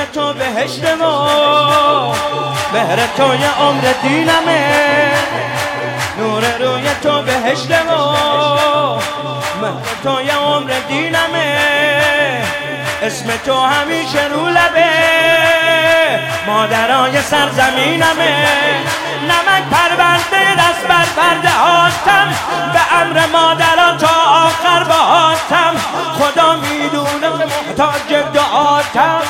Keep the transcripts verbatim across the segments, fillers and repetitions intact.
تو بهشت ما، مهر تو یه عمر دینمه. نور روی تو بهشت ما، مهر تو یه عمر دینمه. اسم تو همیشه رو لبه، مادرای سرزمینمه. نمک پرورده دست بر پرده هاتم، به امر مادران تا آخر باهاتم. خدا میدونه که محتاج دعاتم.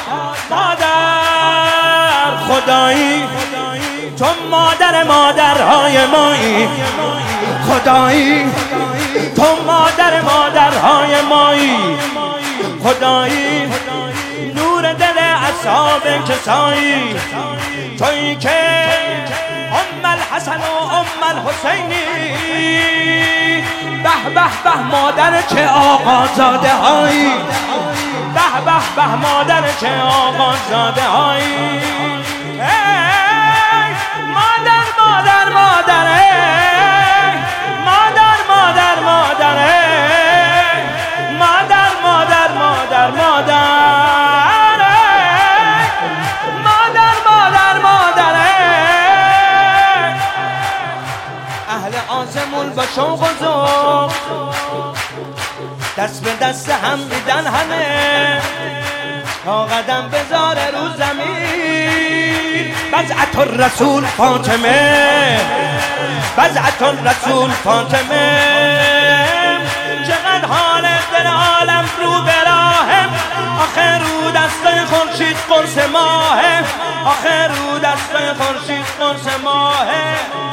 مادر خدایی تو مادر مادرهای مایی، خدایی تو مادر مادرهای مایی. خدایی نور دل اصحاب کسایی، تویی که ام الحسن و ام الحسینی. به به به مادر چه آقازاده هایی، به به به مادر چه آقازاده هایی. مادر مادر مادر مادر مادر مادر مادر مادر مادر مادر مادر مادر اهل آسمون با شوق و ذوق دست به دست هم میدن همه، تا قدم بذاره رو زمین. بضعة الرسول فاطمه، بضعة الرسول فاطمه. چقدر حال دل عالم رو براهم، آخه رو دستای خورشید قرص ماهه، آخه رو دستای خورشید قرص ماهه.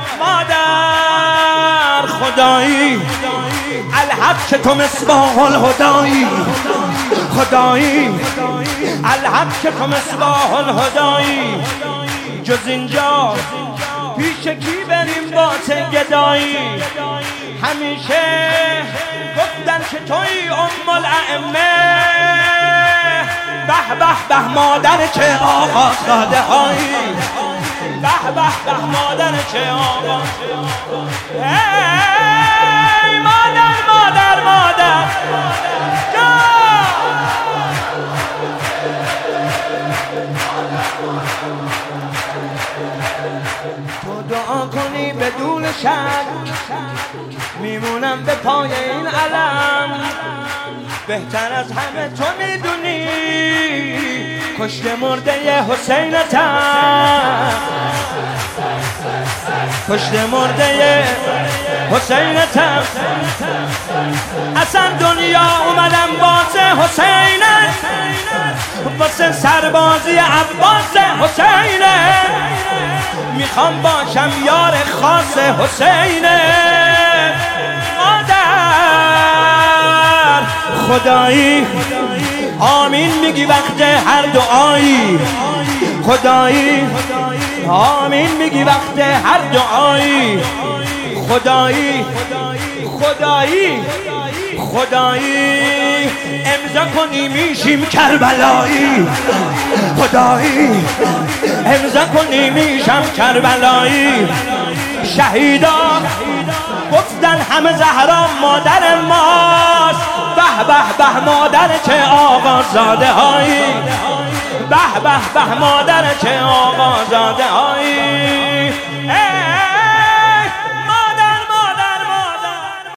مادر خدایی الحق که تو مصباح الهدایی، خدایی الحق که تو مصباح الهدایی. جز اینجا پیش کی بریم واسه گدایی؟ همیشه گفتن که توی ام الائمه. به به به مادر چه آقازاده هایی، به به به مادر چه آقازاده. ای مادر مادر مادر تو دعا کنی بدون شک، میمونم به پای این علم. بهتر از همه تو میدونی کشته مرده حسینتم، کشته مرده حسینتم. اصلا دنیا اومدم واسه حسینت، واسه سربازی عباس حسینه. میخوام باشم یار خاص حسینه. مادر خدایی آمین میگی وقت هر دعایی، خدایی آمین میگی وقت هر دعایی. خدایی خدایی خدایی امضا کنی میشیم کربلایی، خدایی امضا کنی میشم کربلایی. شهیدا گفتن همه زهرا مادر ماست. به به به مادر چه آقازاده هایی، به به به مادر چه آقازاده هایی.